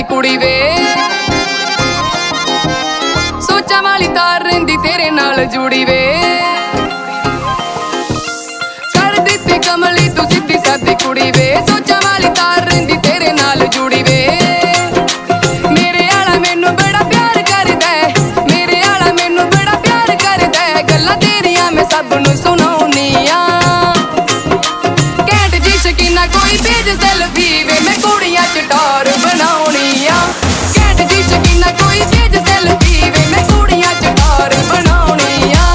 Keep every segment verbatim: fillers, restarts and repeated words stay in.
कुड़ी वे सोचा वाली तार रहिंदी तेरे नाल जुड़ी वे कर दित्ती कमली तू सीधी सादी कुड़ी वे सोचा वाली तार रहिंदी तेरे नाल जुड़ी वे मेरे आला मैनू बड़ा प्यार करदा है मेरे आला मैनू बड़ा प्यार करदा है गल्लां तेरियां मैं सब नूं सुणाउनी आ कैंट जी शकीना कोई भेज सेल्फी वे मैं कुड़ियां च टॉर बनाउनी आ कैंट जी शकीना कोई भेज सेल्फी वे मैं कुड़ियां च टॉर बनाउनी आ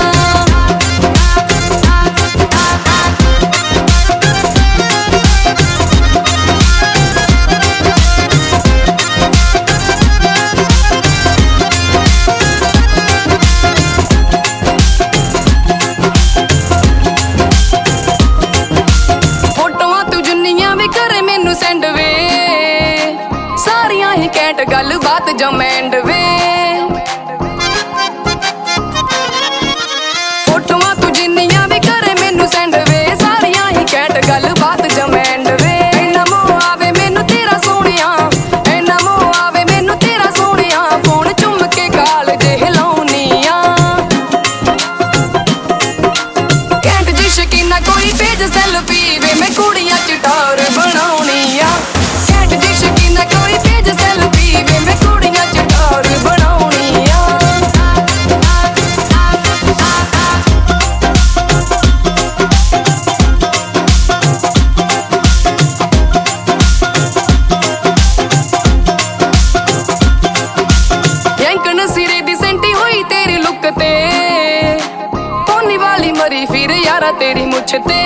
सेंड वे सारियां ही कैंट गल बात जमैंड वे फोटोआं तू जिन्नियां भी करे मैनू सेंड वे सारियां ही कैंट गल बात जमैंड वे इन्ना मोह आवे मैनू तेरा सोहणिया इन्ना मोह आवे मैनू तेरा सोहणिया फोन चुम के गाल जे हिलाउनी आ कैंट जी शकीना कोई भेज सेल्फी वे मैं कुड़ियां च टॉर बनाउनी आ कैंट जी शकीना कोई भेज सेल्फी वे मैं कुड़ियां च टॉर बनाउनी आ यंकन सिरे दी सेंटी होई तेरी लुक ते पोनी वाली मरी फिर यारा तेरी मुछ ते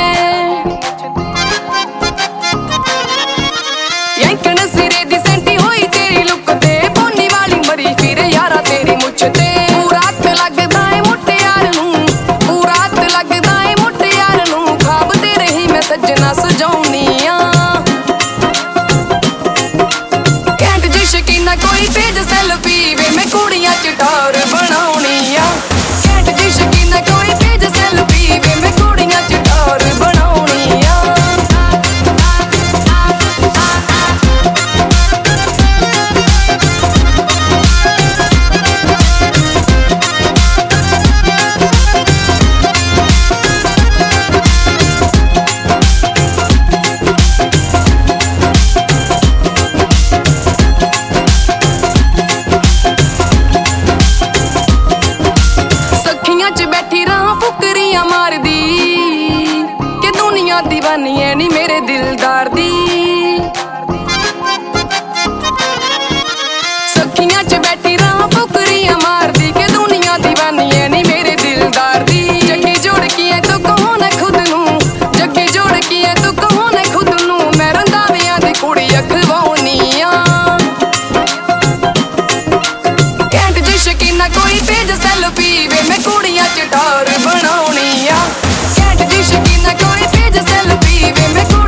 यंकन सिरे दी सेंटी होई तेरी लुक ते पोनी वाली मरी फिर यारा तेरी मुछ ते पूरा हत्थ लगदा है मुटियार नूं पूरा हत्थ लगदा है मुटियार नूं ख्वाब तेरे ही मैं सजना सजाउनी आ कैंट जी शकीना कोई भेज सेल्फी वे मैं कुड़ियां च टॉर बनाउनी आ कैंट जी शकीना कोई भेज सेल्फी वे मैं कुड़ियां च टॉर बनाउनी आ दीवानी है नी मेरे दिलदार दी सखियां च बैठी रहा फुकरियां मार दी के दुनिया दीवानी है नी मेरे दिलदार दी जग्गी जोड़ की है तू कहो ना खुद नू जग्गी जोड़ की है तू कहो ना खुद नू मैं रंधावियां दी कुड़ी अखवाउनी आ कैंट जी शकीना कोई भेज सेल्फी वे मैं कुड़ियां च टॉर बनाउनी आ कैंट जी शकीना कोई भेज सेल्फी वे मैं